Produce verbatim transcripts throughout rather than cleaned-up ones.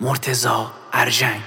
مرتضی ارژنگ.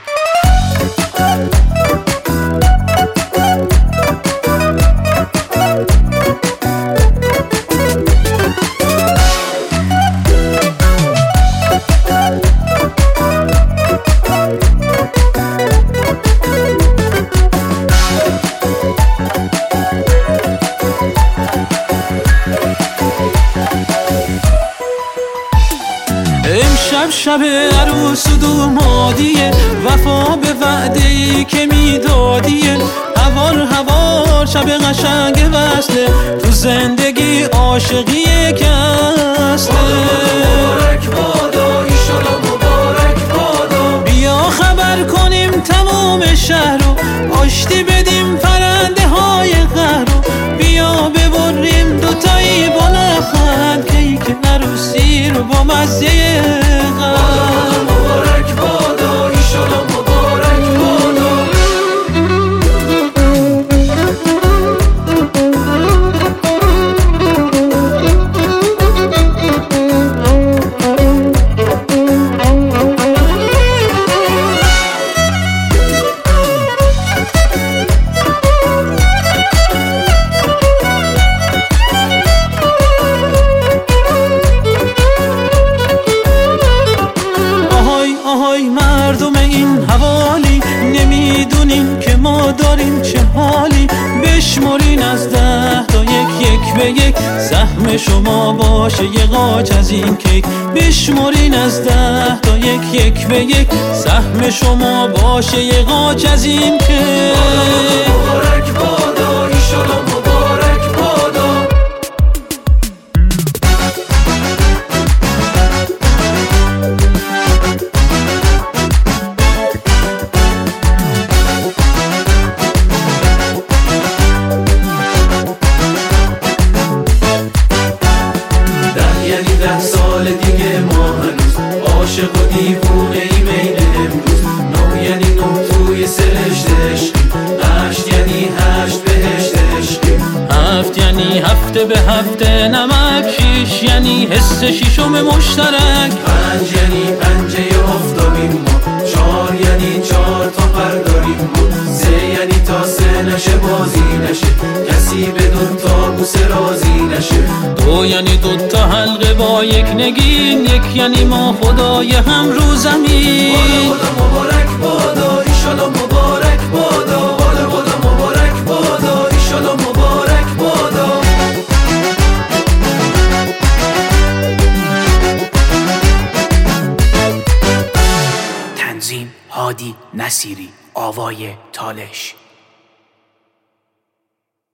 امشب شب عروس و دومادیه، وفا به وعده‌ای که میدادیه. هوار هوار شب قشنگ وصله، تو زندگی عاشقی کسله. مبارک بادا ایشالا مبارک بادا، بیا خبر کنیم تمام شهر رو، آشتی بدیم پرنده های قهر رو. بیا ببریم دوتایی با لبخند، کیک عروسی رو با مزه قند. مبارک بادا ایشالا مبارک بادا. مردم این حوالی نمیدونیم که ما داریم چه حالی. بشمرین از ده تا یک یک به یک، سهم شما باشه یه قاچ از این کیک. بشمرین از ده تا یک یک به یک، سهم شما باشه یه قاچ از این کیک. مبارک بادا ایشالا مبارک بادا. یعنی ده سال دیگه ما هنوز عاشق و دیوونه ایم این امروز. نه یعنی نه توی سرشت عشقی، هشت یعنی هشت بهشت عشقی. هفت یعنی هفته به هفته نمک. شیش یعنی حس شیشم مشترک. پنج یعنی پنجه آفتابیم ما. چهار یعنی چهار تا پر داریم ما. سه یعنی تا سه نشه بازی نشه، کسی به دو تا بوسه راضی نشه. دو یعنی دو تا حلقه با یک نگین. یک یعنی ما خدای هم رو زمین. بالا بالا مبارک بادا ایشالا مبارک بادا. بالا بالا مبارک بادا ایشالا مبارک بادا. تنظیم هادی نصیری، آوای تالش.